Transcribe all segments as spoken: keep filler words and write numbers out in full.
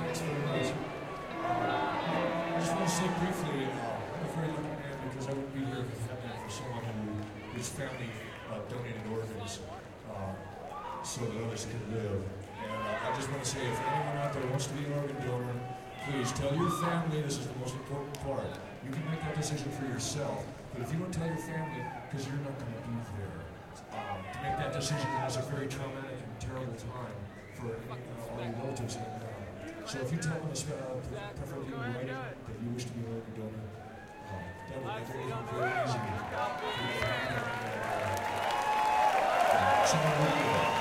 Thanks very much. Uh, I just want to say briefly, uh, I'm a very lucky man because I wouldn't be here if it hadn't been for someone who, whose family uh, donated organs uh, so that others could live. And uh, I just want to say, if anyone out there wants to be an organ donor, please tell your family. This is the most important part. You can make that decision for yourself, but if you don't tell your family, because you're not going to be there, um, to make that decision is a very traumatic and terrible time for uh, all your relatives. And, uh, so if you tell them, uh, preferably in writing, that you wish to be an organ donor, uh, that would make everything very easy for your family. Uh, someone would do that.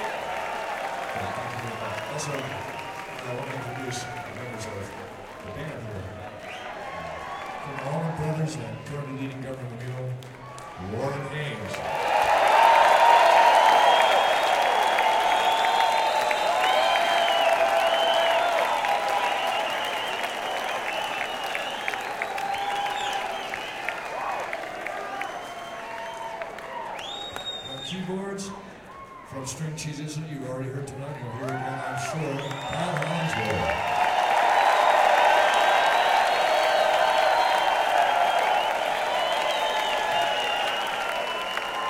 Also, I want to introduce the members of the band here. From the Allman Brothers and currently leading Governor McGill, Warren Haynes. On keyboards, from String Cheeses, you already heard tonight, you'll hear again, I'm sure, Pat Hansville.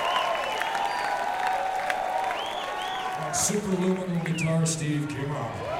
On Superluminal guitar, Steve Kimrock.